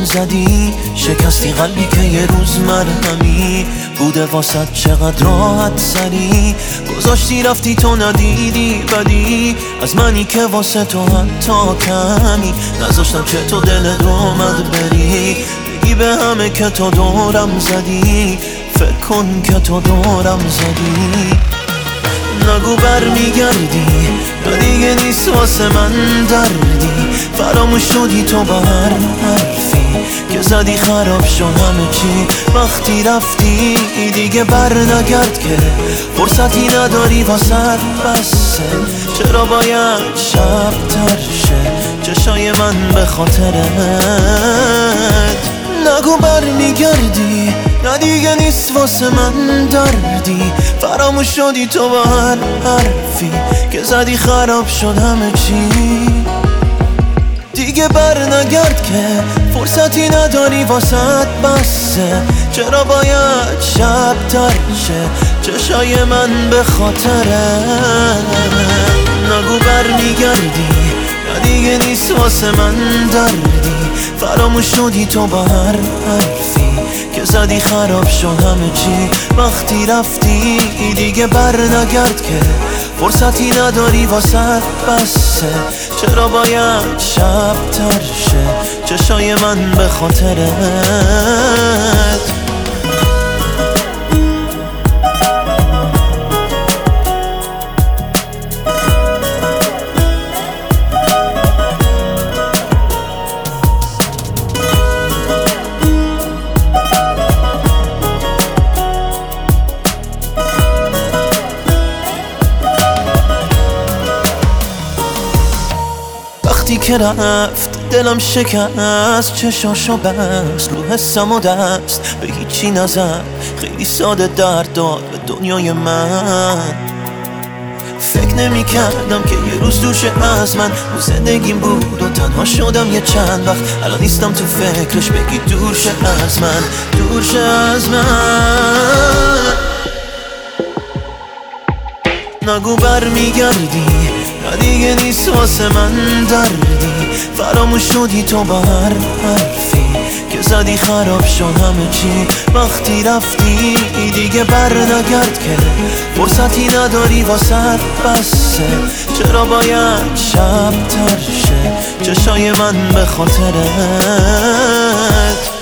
زدی، شکستی قلبی که یه روز مرهمی بوده واسد. چقدر راحت سری گذاشتی رفتی، تو ندیدی بدی از منی که واسه تو حتی کمی نذاشتم که تو دلت اومد بری. بگی به همه که تو دورم زدی، فکر کن که تو دورم زدی. نگو برمیگردی یا دیگه نیست واسه من دردی. فراموش شدی تو با هر حرفی که زدی، خراب شد همه چی وقتی رفتی. دیگه بر نگرد که فرصتی نداری واسه بسه. چرا باید شب تر شه چشای من به خاطرت؟ نگو برمیگردی نه دیگه نیست واسه من دردی. فراموش شدی تو با هر حرفی که زدی، خراب شد همه چی. دیگه بر نگرد که فرصتی نداری واسه بسه. چرا باید شب تر شه چشای من به خاطرت؟ نگو برمیگردی نه دیگه نیست واسه من دردی. فراموش شدی تو با هر حرفی که زدی، خراب شد همه چی وقتی رفتی. دیگه بر نگرد که فرصتی نداری واسه بسه. چرا باید شب تر شه چشای من به خاطرت؟ وقتی که رفت دلم شکست، چشاشو بست، رو حسم و دست به هیچی نزد. خیلی ساده درد داد به دنیای من. فکر نمی کردم که یه روز دوشه از من رو زندگیم بود و تنها شدم یه چند وقت. الان نیستم تو فکرش، بگی دور شه از من، دور شه از من. نگو برمیگردی نه دیگه نیست واسه من دردی. فراموش شدی تو با هر حرفی که زدی، خراب شد همه چی وقتی رفتی. دیگه بر نگرد که فرصتی نداری واسه بسه. چرا باید شب تر شه چشای من به خاطرت؟